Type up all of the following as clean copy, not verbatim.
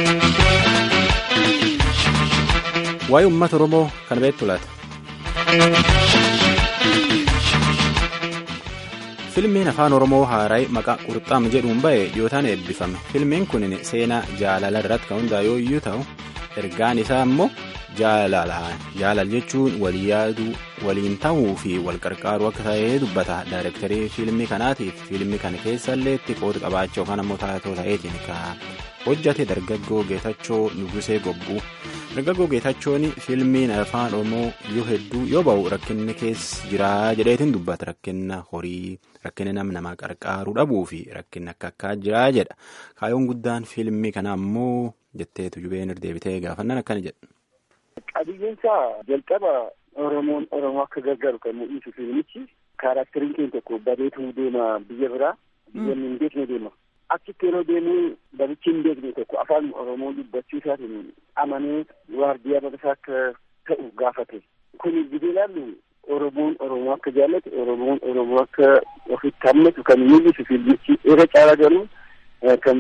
Waa'ee uummata Oromoo kan beektu laata? Fiilmiin afaan Oromoo haaraa maqaa Qurxaam jedhuun ba'e dhiyootaan eebbifame. Fiilmiin kun seenaa jaalala irratti kan hundaa'e yoo ta'u, ergaan isaa immoo jaalala jechuun walii yaaduu, waliin ta'uu fi wal qarqaaruu akka ta'ee dubbata. Daayirektarii fiilmii kanaatiif fiilmii kana keessallee itti qooda qabaachuu yookaan ammoo taatoo ta'eetiin kan hojjate dargaggoo Geetachoo Nugusee Gobbuu. Dargaggoo Geetachoon fiilmiin afaan Oromoo yoo ba'u rakkinni keessa jira jedheetiin dubbata. Rakkinna horii, rakkinni nama qarqaaruu dhabuu fi rakkinni akka jira jedha. Kaayyoon guddaan fiilmii kanaa immoo jetteetu jubeen deebitee gaafannan akkana jedha. Qabiyyeensaa jalqaba Oromoo akka gargaaru kan mul'isu fiilmichi kaaraakteriin keenya tokko bareetuu deema biyya biraa biyya hin beekne deema. Achitti yeroo deemu babichi hin beekne tokko afaan Oromoo dubbachuu isaatiin amanee waardiyaa barasaa akka ta'u gaafate. Kun gidee ilaallu Oromoon Oromoo akka jaallatu Oromoon Oromoo akka ofitti hammatu kan mul'isu fiilmichi irra caalaa garuu kan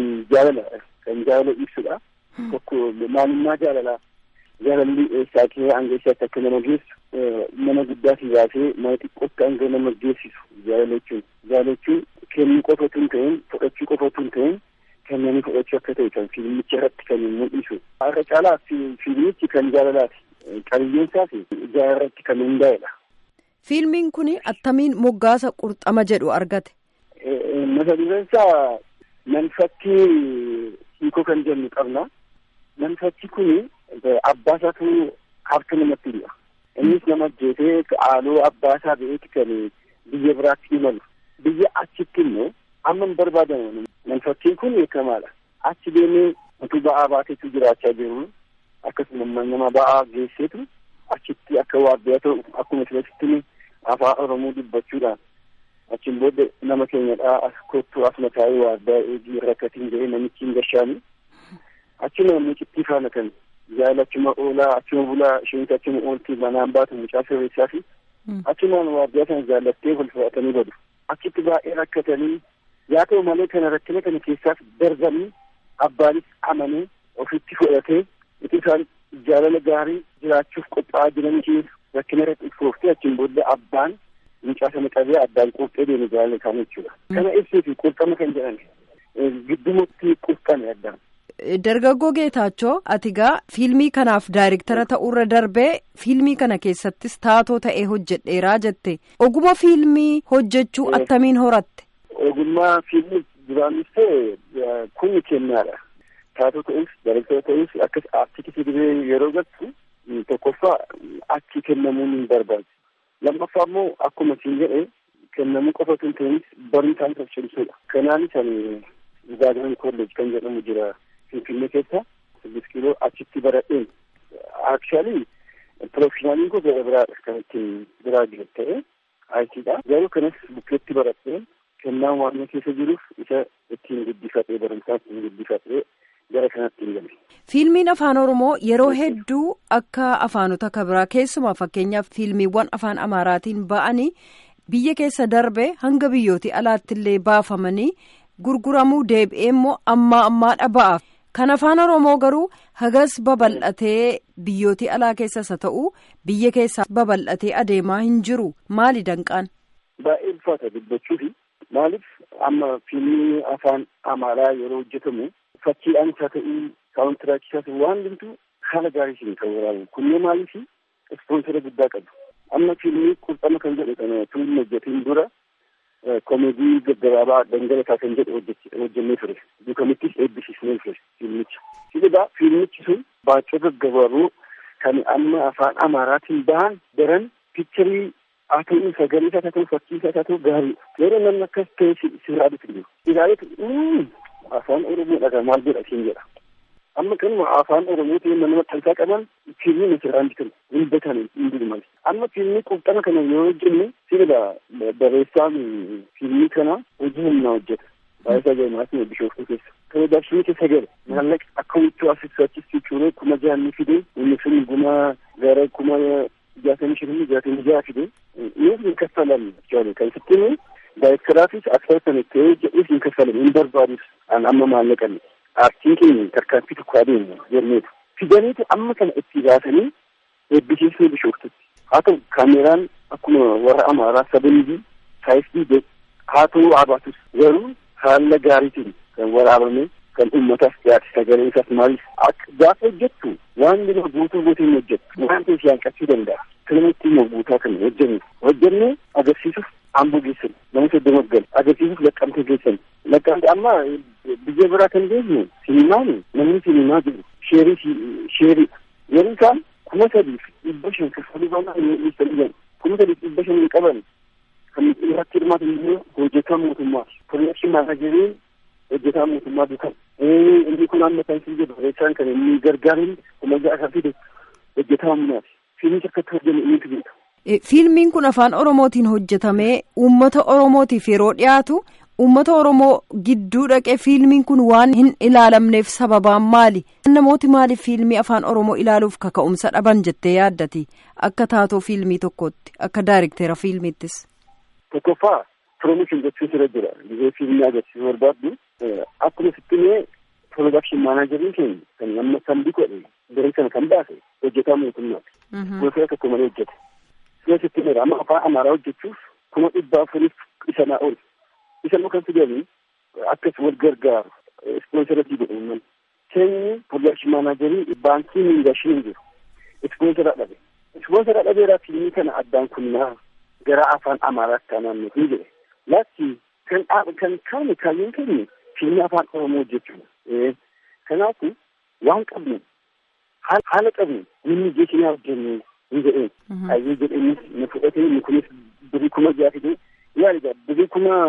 jaalala ibsudha. Tokko maalummaa jaalalaa. Jaalalli eessaa kee hanga eessaatti akka nama geessu nama guddaa si baasee mana xiqqootti hanga nama geessisu jaalachuun kennuu qofa otoo hin ta'in fudhachuu qofa otoo hin ta'in kennanii fudhachuu akka ta'e kan fiilmicha irratti kan mul'isu. Irra caalaa fiilmichi kan jaalalaati. Qabiyyeen isaas jaalala irratti kan hundaa'edha. Fiilmiin kun attamiin moggaasa Qurxama jedhu argate? Mata dureen isaa manfakkii hiikoo kan jennu qabna. Manfakki kun abbaasaatu harka namatti hidha. Innis nama ajjeesee haaloo abbaasaa ba'eeti kan biyya biraatti imalu. Biyya achitti immoo amma hin barbaadamu. Manfakkiin kun beekamaadha. Achi deemee utuu ba'aa baateetu jiraachaa jiru. Akkasuma nama ba'aa geesseetu achitti akka waardiyyaa ta'u akkuma isinitti afaan Oromoo dubbachuudhaan achiin booda nama keenyadhaa as kottuu as mataa'ee waardiyyaa eegii rakkatiin jedhee namichi hin gashaani. Achuma mucittii faana kan jaalachuma oolaa achuma bulaa isheenis achuma ooltii manaan baatu mucaa sirreessaa fi achumaan waardiyyaa sana jaallattee wal fudhatanii badu. Achitti baay'ee rakkatanii yaa ta'u malee kana rakkina kana keessaas darbanii abbaanis amanee ofitti fudhatee itti isaan jaalala gaarii jiraachuuf qophaa'aa jiranii rakkina irratti iftooftee achiin booda abbaan mucaa sana qabee addaan qurxee deeme jaalala isaanii jechuudha. Kana ibsuu fi Qurxama kan jedhan giddumutti qurxame addaan. Dargaggoo Geetaachoo ati gaa fiilmii kanaaf daayirektara ta'uurra darbee fiilmii kana keessattis taatoo ta'ee hojjedheeraa jette. Ogummaa fiilmii hojjechuu attamiin horatte? Ogummaa fiilmii duraanis ta'e kun kennaadha. Taatoo ta'us daayirektara ta'us akkas aartikitii diree yeroo gattu tokkoffaa achi kennamuun hin barbaachisu. Lammaffaa immoo akkuma siin jedhe kennamuu qofa osoo hin ta'inis barumsaan tolchamsuudha. Kanaanis ani Zaagaran Kolleej kan jedhamu jira. Finfinnee keessa 6 kiiloo achitti baradheen actually professionaliin koo gara biraadha kan ittiin biraa jiru ta'e ITdha. Garuu kanas bukkeetti baradheen kennaan waan keessa jiruuf isa ittiin guddifadhee barumsaa ittiin guddifadhee gara kanatti hin galle. Fiilmiin afaan Oromoo yeroo hedduu akka afaanota kabiraa keessumaa fakkeenyaaf fiilmiiwwan afaan Amaaraatiin ba'anii biyya keessa darbe hanga biyyooti alaatti illee baafamanii gurguramuu deebi'ee immoo ammaadha ba'aaf. Kan afaan Oromoo garuu hagas babal'atee biyyooti alaa keessas haa ta'u biyya keessaa babal'atee adeemaa hin jiru. Maali danqaan? Baay'ee ulfaata dubbachuufi maaliif amma fiilmii afaan Amaaraa yeroo hojjetamu fakkiidhaan isaa ta'uu saawuntiraakii isaa ta'uu waan hundumtuu haala gaariitiin kan waraabu. Kunneen maaliif ispoonsera guddaa qabu. Amma fiilmii Qurxama kan jedhu kana tuun hojjetiin dura komeedii gaggabaabaa dhangalataa kan jedhu hojjennee ture. Duukamittis eebbisiisnee ture fiilmicha. Sibiilaa fiilmichi sun baacoo gaggabaaboo kan amma afaan Amaaraatiin bahan daran piikcharii haa ta'u sagalee isaa haa ta'u fakkii isaa haa ta'u gaariidha. Yeroo namni akkas ta'e sirraa dhufu. Ilaalee afaan Oromoodha maal jedha siin jedha. Amma kanuma afaan Oromootiin mana maxxansaa qaban fiilmii asirraan bitan hin bitanii hin bilman. Amma fiilmii Qurxama kana yoo hojjenne sibiila barreessaan fiilmii kana hojii humnaa hojjeta. Baay'isaa Jaayimaasii Bishooftuu keessa. Piroodakshinii keessa gale maallaqa akka wiccuu asirratti cuuree 6,000 fide inni sun guma gara 65,000 fide nuuf hin kaffalan jechuudha. Kan sittiin daayirektaraafis akka ta'e jedhuuf hin kaffalan hin barbaadus an amma maallaqan. aartiin keenya tarkaanfii tokko adeemu jenneetu fidaniitu amma kana itti baasanii eebbisiisuu bishooftutti. Haa ta'u kaameraan akkuma warra amaaraa 7D 5D haa ta'u abaatus garuu haala gaariitiin kan waraabame kan uummataaf dhiyaate sagalee isaas maalis akka gaafa hojjettu waan bira guutuu hin hojjettu waan ta'eef yaanqachuu danda'a. Kanamatti immoo guutaa kan hojjennee agarsiisuuf Amboo geessan nama 30 gal agarsiisuuf Laqqamtee geessan. Laqqamtee amma biyya biraa kan deemnu sinimaan namni sinimaa jiru sheerii yeroo isaan 3,500 kaffaluu baanaa inni 3,500 qaban kan irratti hirmaatan immoo hojjetaa mootummaa piroodakshinii maanaajeriin hojjetaa mootummaa duukan inni kun amma kan siin jedhu reessaan kan inni gargaaruun kuma ja'a fide hojjetaa humnaati. Fiilmichi akkatti hojjenne inni beeka. Fiilmiin kun afaan Oromootiin hojjetamee uummata Oromootiif yeroo dhiyaatu uummata Oromoo gidduu dhaqee fiilmiin kun waan hin ilaalamneef sababaan maali? Namooti maaliif fiilmii afaan Oromoo ilaaluuf kaka'umsa dhaban jettee yaaddati? Akka taatoo fiilmii tokkootti akka daayirektera fiilmiittis. Tokkoffaa piroomooshin gochuun sirra jira. Biyya fiilmii agarsiisuu barbaaddu akkuma sittimee piroodakshinii maanaajeriin keenya kan amma sambii godhe garee sana kan baase hojjetaa mootummaati. Gosa tokko malee hojjete. Sina sittimeera amma afaan Amaaraa hojjechuuf 400 isa naa ol. Isa immoo kan fidanii akkas wal gargaaru ispoonsaratii godhuman. Keenyi piroodakshinii maanaajerii baankii miidhashiin jiru. Ispoonsara dhabe. Ispoonsara dhabeeraa fiilmii kana addaan kunnaa gara afaan Amaaraatti taanaan nuti jedhe. Laatti kan kaane kaayyoon keenya fiilmii afaan Oromoo hojjechuudha. Kanaafuu waan qabnu haala qabnu inni jeesinaa hojjennu ni jedheen. Hayyuu jedheenis nu fudhatee inni kunis birii 6,000 fidee yaaligaa birii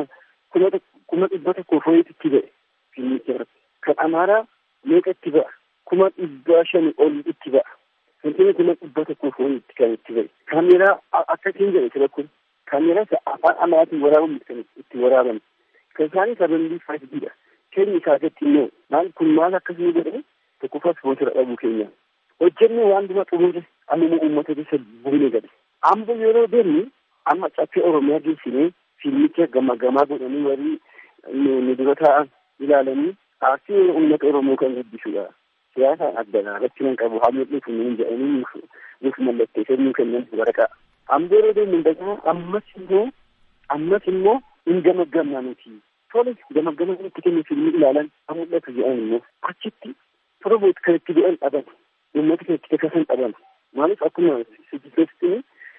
1,100 fooyyatti ba'e fiilmicha irratti. Kan Amaaraa meeqa itti ba'a? 500 ol itti ba'a. Finfinnee 100 fooyyatti kan itti ba'e. Kaameeraa akkasiin jedhe sira kun. Kaameeraa afaan Amaaraatiin waraabamu kan itti waraaban. Kan isaanii 7D keenya isaa gatti immoo maal akkasii godhame tokkoffaa ispoonsara dhabuu keenya. Hojjennee waan dura xumure amma uummata keessa bu'ee gadi. Amboo yeroo deemnu amma caffee Oromiyaa geessinee fiilmicha gamaa godhanii warri nu dura taa'an ilaalanii aartii uummata Oromoo kan guddisuudha. Siyaasaan addanaa rakkina qabu haa mul'atu nuun jedhanii nuuf mallatteessee nuu kennan waraqaa. Amboo yeroo deemnu dagaa ammas immoo hin gamaggamnaa nuti. Tole gamaggamaa itti kennu fiilmii ilaalan haa mul'atu jedhan immoo achitti promoot kan itti bu'an dhaban uummata kan itti kakkasan dhaban. Maaliif akkuma sijjifeessitini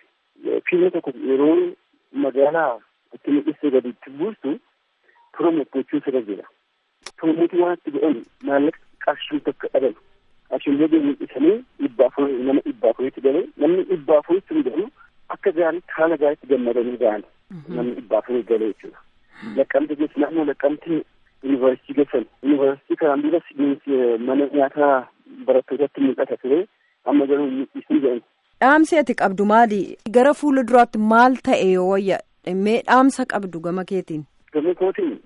fiilmi tokko yeroo magaalaa itti mul'isee gadi itti buustu promoot gochuu sirra jira. Promootii waan itti bu'an maallaqa qarshii tokko dhaban. Qarshiin mul'isanii nama 400 galee namni 400 galu akka gaariitti haala gaariitti gammadanii ga'an namni 400 galee jechuudha. Laqqamtee geessu naannoo Laqqamtee yuunivarsiitii geessan. Yuunivarsiitii kanaan duras mana nyaataa barattootatti mul'ata ture amma garuu mul'isuu jedhan. Dhaamsi ati qabdu maali? Gara fuula duraatti maal ta'e yoo wayya mee dhaamsa qabdu gama keetiin? Gama kootiin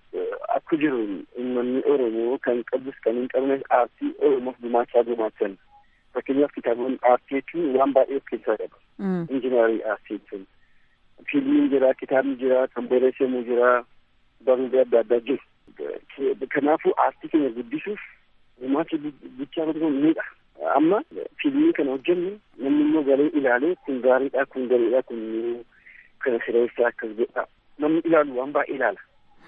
akka jiru uummanni Oromoo kan qabus kan hin qabnes aartii Oromoof gumaachan. Fakkeenyaaf kitaabonni aartii jechuun waan baay'ee of keessaa qaba. Injinaarii aartii jechuun. Fiilmiin jira, kitaabni jira, kan barreeffamu jira, barruulee adda addaa jiru. Kanaafuu aartii keenya guddisuuf gumaacha guddaa godhuudha. Amma fiilmii kana hojjennu namni immoo galee ilaalee kun gaariidha, kun gareedha, kun kana sireessaa akkas godha. Namni ilaalu waan baay'ee ilaala.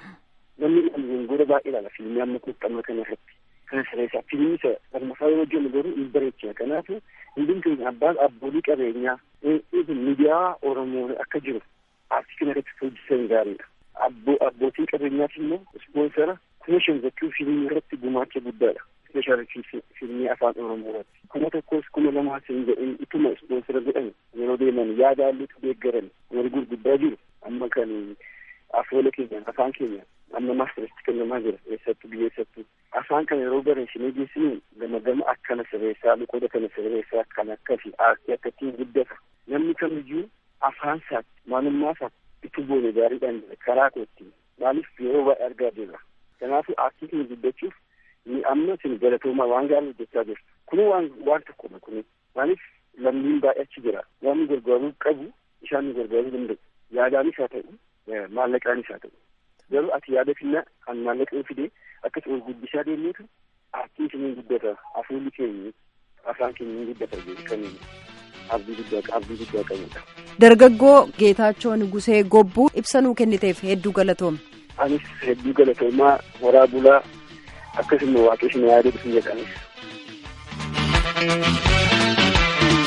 Namni ilaalu wangoora baay'ee ilaala fiilmii amma kuuxxama kana irratti. Kana sireessaa fiilmii isa barmasaa yoo hojjennu garuu hin bareechina. Kanaafuu hundin keenya abboolii qabeenyaa miidiyaa Oromoo akka jiru aartii kana irratti hojjetan gaariidha. Abbootiin qabeenyaaf immoo ispoonsara 5,000 gochuu fiilmii irratti gumaacha guddaadha. Ispeeshaalii fiilmii afaan Oromoo irratti. 1,000 2,000 jedhanii ituma ispoonsara godhan yeroo deeman yaada haalluutu deeggaran wal gurguddaa jiru. Amma kan afoola keenya afaan keenya amma maastarratti kennamaa jira eessattuu biyya eessattuu. Afaan kana yeroo bareessinee geessinu gama akkana sirreessaa luqooda kana sirreessaa kan akkasii aartii akkattiin guddata. Namni kamiyyuu afaan isaatti maalummaa isaatti itti boone gaariidhaan jira karaa kootti maaliif yeroo baay'ee argaa jirra. Kanaafuu aartii keenya guddachuuf ni amma isin galatoomaa waan gaarii hojjechaa jirtu. Kun waan tokkodha kun maaliif lammiin baay'ee achi jira. Waan nu gargaaruu qabu isaan nu gargaaruu danda'u. Yaadaanis haa ta'u maallaqaanis haa ta'u. Garuu ati yaada finna kan maallaqaan fide akkas ol guddisaa deemneetu aartiin keenya guddata, afuulli keenya afaan keenya guddata jedhanii abdii guddaa qabudha. Dargaggoo Geetaachoo Nugusee Gobbuu ibsa nuu kenniteef hedduu galatoome. Anis hedduu galatoomaa horaa bulaa akkasuma waaqessi na yaadatu jedhanis.